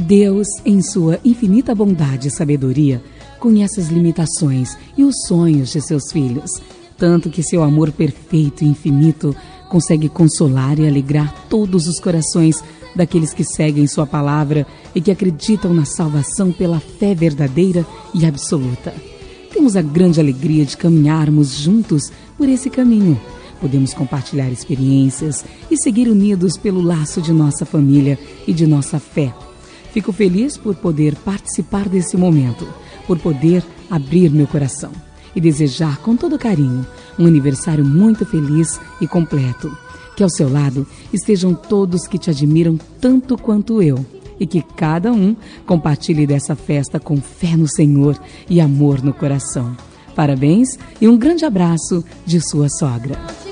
Deus, em sua infinita bondade e sabedoria, conhece as limitações e os sonhos de seus filhos, tanto que seu amor perfeito e infinito consegue consolar e alegrar todos os corações daqueles que seguem sua palavra e que acreditam na salvação pela fé verdadeira e absoluta. Temos a grande alegria de caminharmos juntos por esse caminho. Podemos compartilhar experiências e seguir unidos pelo laço de nossa família e de nossa fé. Fico feliz por poder participar desse momento, por poder abrir meu coração e desejar com todo carinho um aniversário muito feliz e completo. Que ao seu lado estejam todos que te admiram tanto quanto eu e que cada um compartilhe dessa festa com fé no Senhor e amor no coração. Parabéns e um grande abraço de sua sogra.